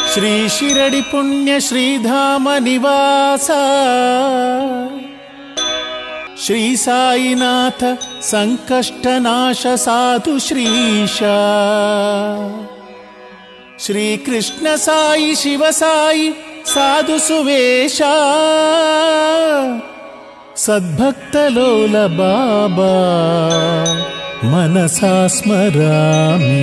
ಶ್ರೀ ಶಿರಡಿ ಪುಣ್ಯ ಶ್ರೀಧಾಮ ನಿವಾಸ ಶ್ರೀ ಸಾಯಿನಾಥ ಸಂಕಷ್ಟನಾಶ ಸಾಧು ಶ್ರೀಶ ಶ್ರೀ ಕೃಷ್ಣ ಸಾಯಿ ಶಿವ ಸಾಯಿ ಸಾಧು ಸುವೇಶ ಸದ್ಭಕ್ತಲೋಲ ಬಾಬಾ ಮನಸಾ ಸ್ಮರಾಮಿ.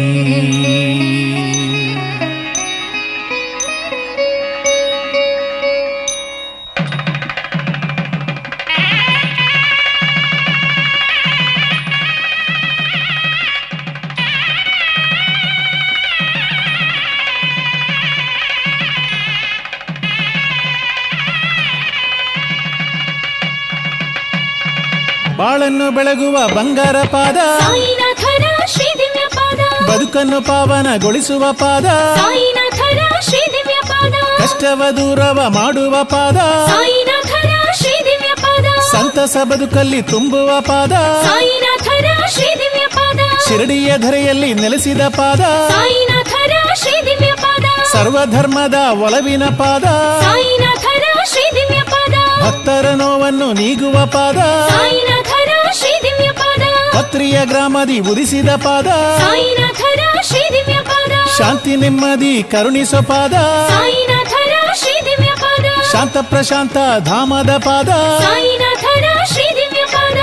ಬಾಳನ್ನು ಬೆಳಗುವ ಬಂಗಾರ ಪಾದ ಸಾಯಿನಾಥರ ಶ್ರೀ ದಿವ್ಯ ಪಾದ, ಬದುಕನ್ನು ಪಾವನಗೊಳಿಸುವ ಪಾದ ಸಾಯಿನಾಥರ ಶ್ರೀ ದಿವ್ಯ ಪಾದ, ಕಷ್ಟವ ದೂರವ ಮಾಡುವ ಪಾದ ಸಾಯಿನಾಥರ ಶ್ರೀ ದಿವ್ಯ ಪಾದ, ಸಂತಸ ಬದುಕಲ್ಲಿ ತುಂಬುವ ಪಾದ ಸಾಯಿನಾಥರ ಶ್ರೀ ದಿವ್ಯ ಪಾದ, ಶಿರಡಿಯ ಧರೆಯಲ್ಲಿ ನೆಲೆಸಿದ ಪಾದ ಸಾಯಿನಾಥರ ಶ್ರೀ ದಿವ್ಯ ಪಾದ, ಸರ್ವಧರ್ಮದ ಒಲವಿನ ಪಾದ ಸಾಯಿನಾಥರ ಶ್ರೀ ದಿವ್ಯ ಪಾದ, ಭಕ್ತರ ನೋವನ್ನು ನೀಗುವ ಪಾದ ಸಾಯಿನಾಥರ ಶ್ರೀ ದಿವ್ಯ ಪಾದ, ಪತ್ರಿಯ ಗ್ರಾಮದಿ ಉದಿಸಿದ ಪಾದ ಸಾಯಿನಾಥರ ಶ್ರೀ ದಿವ್ಯ ಪಾದ, ಶಾಂತಿ ನೆಮ್ಮದಿ ಕರುಣಿಸೋ ಪಾದ ಸಾಯಿನಾಥರ ಶ್ರೀ ದಿವ್ಯ ಪಾದ, ಶಾಂತ ಪ್ರಶಾಂತ ಧಾಮದ ಪಾದ ಸಾಯಿನಾಥರ ಶ್ರೀ ದಿವ್ಯ ಪಾದ.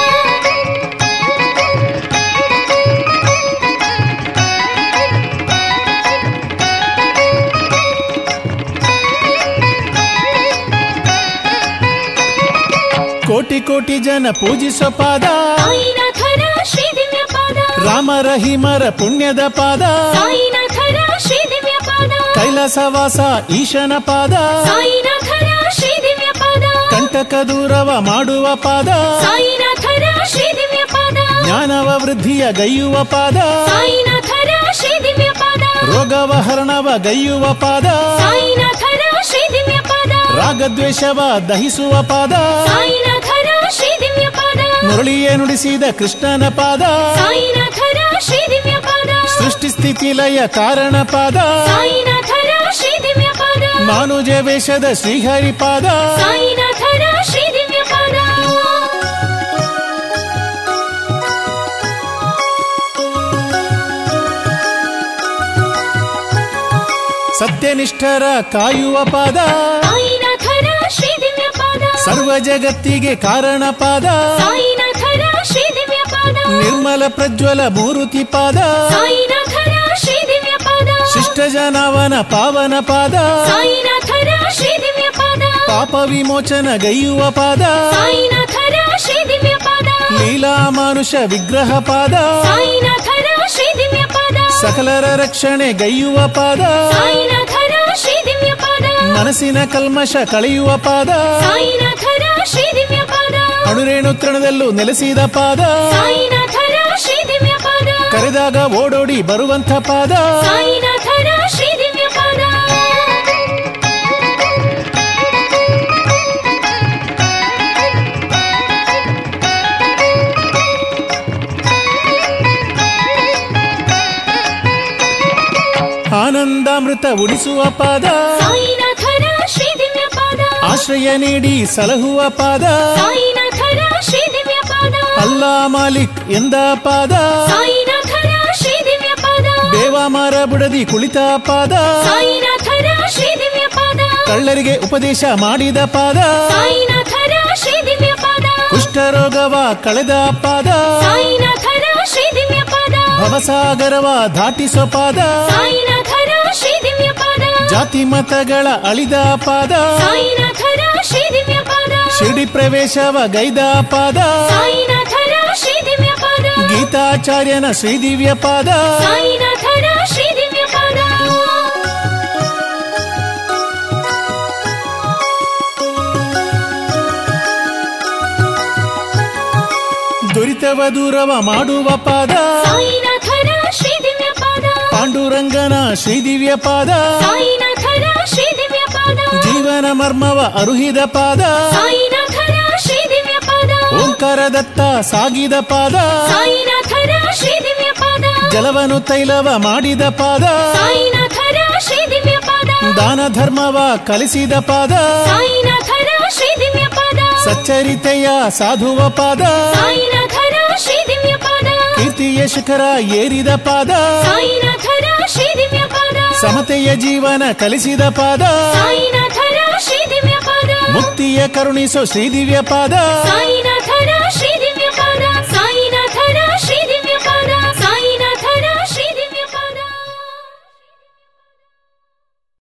ಕೋಟಿ ಕೋಟಿ ಜನ ಪೂಜಿಸೋ ಪಾದ ಸಾಯಿನಾಥರ ಶ್ರೀ ದಿವ್ಯ ಪಾದ, ರಾಮ ರಹಿಮರ ಪುಣ್ಯದ ಪಾದ ಸಾಯಿನಾಥರ ಶ್ರೀ ದಿವ್ಯ ಪಾದ, ಕೈಲಾಸವಾಸ ಈಶನ ಪಾದ ಸಾಯಿನಾಥರ ಶ್ರೀ ದಿವ್ಯ ಪಾದ, ಕಂಟಕ ದೂರವ ಮಾಡುವ ಪಾದ ಸಾಯಿನಾಥರ ಶ್ರೀ ದಿವ್ಯ ಪಾದ, ಜ್ಞಾನವ ವೃದ್ಧಿಯ ಗೈಯುವ ಪಾದ ಸಾಯಿನಾಥರ ಶ್ರೀ ದಿವ್ಯ ಪಾದ, ರೋಗವ ಹರಣವ ಗೈಯುವ ಪಾದ ಸಾಯಿನಾಥರ ಶ್ರೀ ದಿವ್ಯ ಪಾದ, ರಾಗದ್ವೇಷವ ದಹಿಸುವ ಪಾದ ಸಾಯಿನಾಥರ ಶ್ರೀ ದಿವ್ಯ ಪಾದ, ಮುರಳಿಯೇ ನುಡಿಸಿದ ಕೃಷ್ಣನ ಪಾದ ಸಾಯಿನಾಥರ ಶ್ರೀ ದಿವ್ಯ ಪಾದ, ಸೃಷ್ಟಿ ಸ್ಥಿತಿ ಲಯ ಕಾರಣ ಪಾದ ಸಾಯಿನಾಥರ ಶ್ರೀ ದಿವ್ಯ ಪಾದ, ಮಾನುಜ ವೇಷದ ಶ್ರೀಹರಿ ಪಾದ ಸಾಯಿನಾಥರ ಶ್ರೀ ದಿವ್ಯ ಪಾದ. ಸತ್ಯನಿಷ್ಠರ ಕಾಯುವ ಪಾದ ಸಾಯಿನಾಥರ ಶ್ರೀ ದಿವ್ಯ ಪಾದ, ಸರ್ವ ಜಗತ್ತಿಗೆ ಕಾರಣ ಪಾದ ಸಾಯಿನಾಥರ ಶ್ರೀ ದಿವ್ಯ ಪಾದ, ನಿರ್ಮಲ ಪ್ರಜ್ವಲ ಮೂರುತಿ ಪಾದ ಸಾಯಿನಾಥರ ಶ್ರೀ ದಿವ್ಯ ಪಾದ, ಶಿಷ್ಟ ಜನವನ ಪಾವನ ಪಾದ ಸಾಯಿನಾಥರ ಶ್ರೀ ದಿವ್ಯ ಪಾದ, ಪಾಪ ವಿಮೋಚನ ಗೈಯುವ ಪಾದ ಸಾಯಿನಾಥರ ಶ್ರೀ ದಿವ್ಯ ಪಾದ, ಲೀಲಾ ಮಾನುಷ ವಿಗ್ರಹ ಪಾದ ಸಾಯಿನಾಥರ ಶ್ರೀ ದಿವ್ಯ ಪಾದ, ಸಕಲರ ರಕ್ಷಣೆ ಗೈಯುವ ಪಾದ ಸಾಯಿನಾಥರ ಶ್ರೀ ದಿವ್ಯ ಪಾದ, ಮನಸ್ಸಿನ ಕಲ್ಮಶ ಕಳೆಯುವ ಪಾದ ಸಾಯಿನಾಥರ ಶ್ರೀ ದಿವ್ಯ ಪಾದ, ಅಣುರೇಣು ತೃಣದಲ್ಲೂ ನೆಲೆಸಿದ ಪಾದ ಸಾಯಿನಾಥರ ಶ್ರೀ ದಿವ್ಯ ಪಾದ, ಕರೆದಾಗ ಓಡೋಡಿ ಬರುವಂಥ ಪಾದ ಸಾಯಿನಾಥರ ಶ್ರೀ ದಿವ್ಯ ಪಾದ. ಆನಂದಾಮೃತ ಉಡಿಸುವ ಪಾದ ಸಾಯಿನಾಥರ ಶ್ರೀ ದಿವ್ಯ ಪಾದ, ಆಶ್ರಯ ನೀಡಿ ಸಲಹುವ ಪಾದ ಸಾಯಿನಾಥರ ಶ್ರೀ ದಿವ್ಯ ಪಾದ, ಅಲ್ಲಾ ಮಾಲಿಕ್ ಎಂದ ಪಾದ ಸಾಯಿನಾಥರ ಶ್ರೀ ದಿವ್ಯ ಪಾದ, ದೇವಾಮಾರ ಬುಡದಿ ಕುಳಿತ ಪಾದ ಸಾಯಿನಾಥರ ಶ್ರೀ ದಿವ್ಯ ಪಾದ, ಕಳ್ಳರಿಗೆ ಉಪದೇಶ ಮಾಡಿದ ಪಾದ ಸಾಯಿನಾಥರ ಶ್ರೀ ದಿವ್ಯ ಪಾದ, ಕುಷ್ಠರೋಗವ ಕಳೆದ ಪಾದ ಸಾಯಿನಾಥರ ಶ್ರೀ ದಿವ್ಯ ಪಾದ, ಭವಸಾಗರವ ದಾಟಿಸೋ ಪಾದ ಸಾಯಿನಾಥರ ಶ್ರೀ ದಿವ್ಯ ಪಾದ, ಜಾತಿ ಮತಗಳ ಅಳಿದ ಪಾದ ಸಾಯಿನಾಥರ ಶ್ರೀ ದಿವ್ಯ ಪಾದ, ಶಿರ್ಡಿ ಪ್ರವೇಶವ ಗೈದ ಪಾದ ಸಾಯಿನಾಥರ ಶ್ರೀ ದಿವ್ಯ ಪಾದ, ಗೀತಾಚಾರ್ಯನ ಶ್ರೀದಿವ್ಯ ಪಾದ ಸಾಯಿನಾಥರ ಶ್ರೀ ದಿವ್ಯ ಪಾದ. ದುರಿತವ ದೂರವ ಮಾಡುವ ಪಾದ ಸಾಯಿನಾಥರ ಶ್ರೀ ದಿವ್ಯ ಪಾದ, ಪಾಂಡುರಂಗನ ಶ್ರೀದಿವ್ಯ ಪಾದ ಸಾಯಿನಾಥರ ಶ್ರೀ ದಿವ್ಯ ಪಾದ, ಜೀವನ ಮರ್ಮವ ಅರುಹಿದ ಪಾದ ಸಾಯಿನಾಥರ ಶ್ರೀ ದಿವ್ಯ ಪಾದ, ಓಂಕಾರ ದತ್ತ ಸಾಗಿದ ಪಾದ ಸಾಯಿನಾಥರ ಶ್ರೀ ದಿವ್ಯ ಪಾದ, ಜಲವನು ತೈಲವ ಮಾಡಿದ ಪಾದ ಸಾಯಿನಾಥರ ಶ್ರೀ ದಿವ್ಯ ಪಾದ, ಪಾದ ದಾನ ಧರ್ಮವ ಕಲಿಸಿದ ಪಾದ ಸಾಯಿನಾಥರ ಶ್ರೀ ದಿವ್ಯ ಪಾದ ಸಚ್ಚರಿತೆಯ ಸಾಧುವ ಪಾದ ಸಾಯಿನಾಥರ ಶ್ರೀ ದಿವ್ಯ ಪಾದ ಕೀರ್ತಿಯ ಶಿಖರ ಏರಿದ ಪಾದ ಸಾಯಿನಾಥರ ಶ್ರೀ ದಿವ್ಯ ಪಾದ ಸಮತೆಯ ಜೀವನ ಕಲಿಸಿದ ಪಾದ ಸಾಯಿನಾಥರ ಶ್ರೀ ದಿವ್ಯ ಪಾದ ಮುಕ್ತಿಯ ಕರುಣಿಸೋ ಶ್ರೀ ದಿವ್ಯ ಪಾದ ಸಾಯಿನಾಥರ